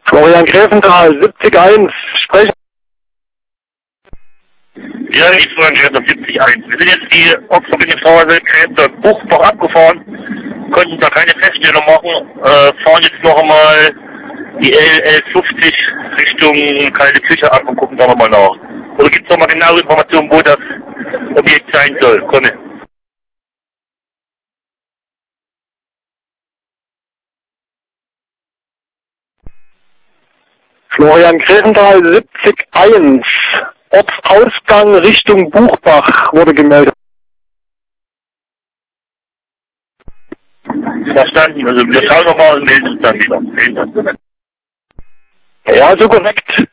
Florian Gräfenthal, 70-1, sprechen. Ja, ich Florian Gräfenthal, 70-1. Wir sind jetzt die Ochsenbindungsstraße Gräfenthal Buchbach abgefahren, konnten da keine Feststellung machen, fahren jetzt noch einmal die L50 Richtung Kalte Küche ab und gucken da nochmal nach. Oder gibt es nochmal genaue Informationen, wo das Objekt sein soll? Komme. Florian Gräfenthal, 70-1, Ortsausgang Richtung Buchbach wurde gemeldet. Verstanden, also wir schauen nochmal und melden uns dann wieder. Vielen Dank. Ja, so korrekt.